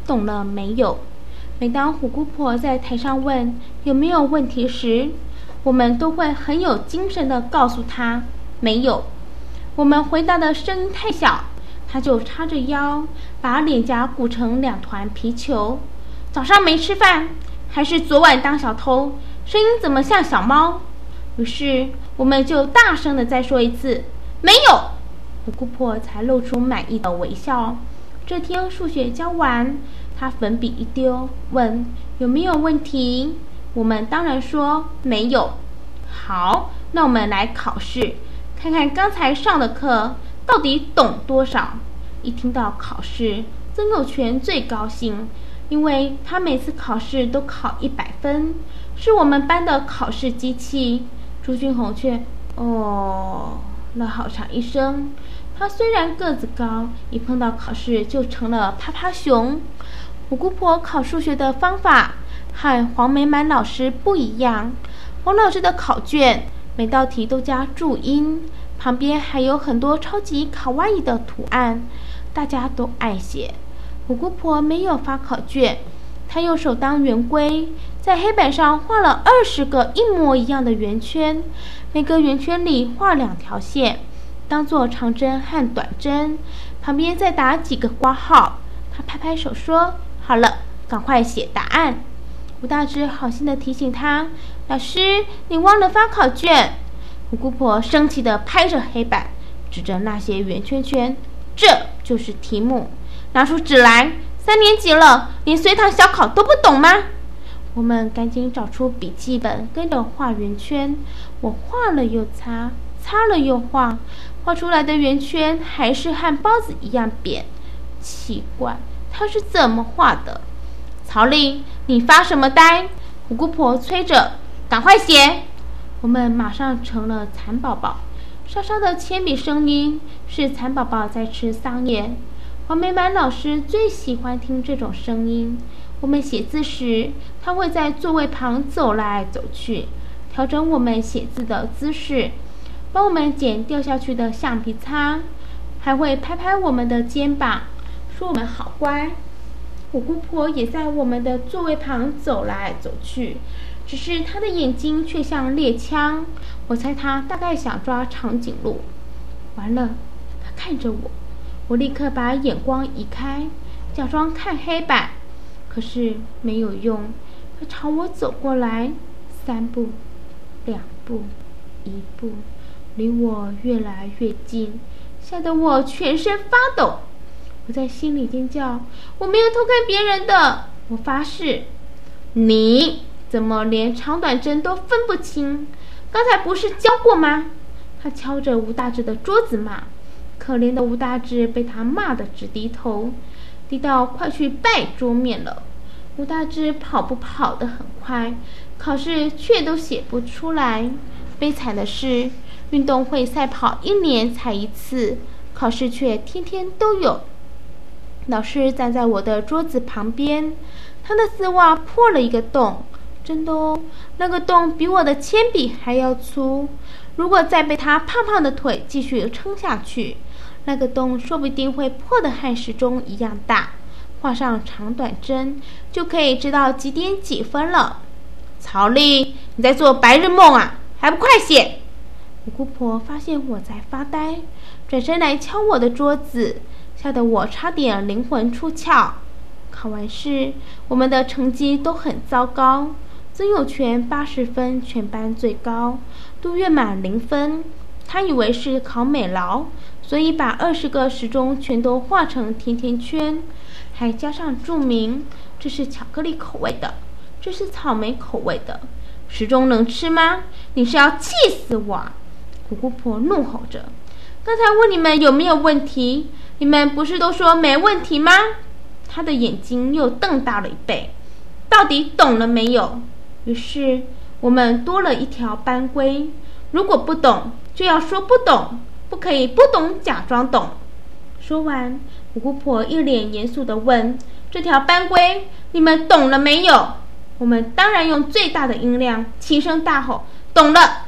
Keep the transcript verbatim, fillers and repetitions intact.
懂了没有？每当虎姑婆在台上问有没有问题时，我们都会很有精神地告诉她没有。我们回答的声音太小，她就叉着腰，把脸颊鼓成两团皮球。早上没吃饭，还是昨晚当小偷？声音怎么像小猫？于是我们就大声地再说一次没有。虎姑婆才露出满意的微笑。这天数学教完，她粉笔一丢，问有没有问题。我们当然说没有。好，那我们来考试，看看刚才上的课到底懂多少。一听到考试，曾有权最高兴，因为他每次考试都考一百分，是我们班的考试机器。朱君红却哦了好长一声。他虽然个子高，一碰到考试就成了趴趴熊。虎姑婆考数学的方法和黄美满老师不一样。黄老师的考卷每道题都加注音，旁边还有很多超级卡哇伊的图案，大家都爱写。虎姑婆没有发考卷，她用手当圆规，在黑板上画了二十个一模一样的圆圈，每个圆圈里画两条线，当做长针和短针，旁边再打几个括号。她拍拍手说：“好了，赶快写答案。”吴大志好心地提醒他：“老师，你忘了发考卷。”虎姑婆生气地拍着黑板，指着那些圆圈圈：“这就是题目，拿出纸来。三年级了，连随堂小考都不懂吗？”我们赶紧找出笔记本，跟着画圆圈。我画了又擦，擦了又画，画出来的圆圈还是和包子一样扁。奇怪，它是怎么画的？曹丽，你发什么呆？虎姑婆催着，赶快写。我们马上成了蚕宝宝，沙沙的铅笔声音是蚕宝宝在吃桑叶。黄美满老师最喜欢听这种声音。我们写字时，他会在座位旁走来走去，调整我们写字的姿势，帮我们捡掉下去的橡皮擦，还会拍拍我们的肩膀，说我们好乖。虎姑婆也在我们的座位旁走来走去，只是她的眼睛却像猎枪，我猜她大概想抓长颈鹿。完了，她看着我，我立刻把眼光移开，假装看黑板，可是没有用。她朝我走过来，三步，两步，一步，离我越来越近，吓得我全身发抖。我在心里尖叫：“我没有偷看别人的，我发誓！”你怎么连长短针都分不清？刚才不是教过吗？他敲着吴大志的桌子骂。可怜的吴大志被他骂得直低头，低到快去拜桌面了。吴大志跑步跑得很快，考试却都写不出来。悲惨的是，运动会赛跑一年才一次，考试却天天都有。老师站在我的桌子旁边，他的丝袜破了一个洞，真的哦，那个洞比我的铅笔还要粗。如果再被他胖胖的腿继续撑下去，那个洞说不定会破得和时钟一样大。画上长短针，就可以知道几点几分了。曹丽，你在做白日梦啊？还不快写！我姑婆发现我在发呆，转身来敲我的桌子，吓得我差点灵魂出窍。考完试，我们的成绩都很糟糕。曾有权八十分，全班最高；杜月满零分。他以为是考美劳，所以把二十个时钟全都画成甜甜圈，还加上注明：这是巧克力口味的，这是草莓口味的。时钟能吃吗？你是要气死我啊！虎姑婆怒吼着：“刚才问你们有没有问题，你们不是都说没问题吗？”他的眼睛又瞪大了一倍，到底懂了没有？于是我们多了一条班规：如果不懂，就要说不懂，不可以不懂假装懂。说完，虎姑婆一脸严肃地问：“这条班规你们懂了没有？”我们当然用最大的音量齐声大吼：“懂了！”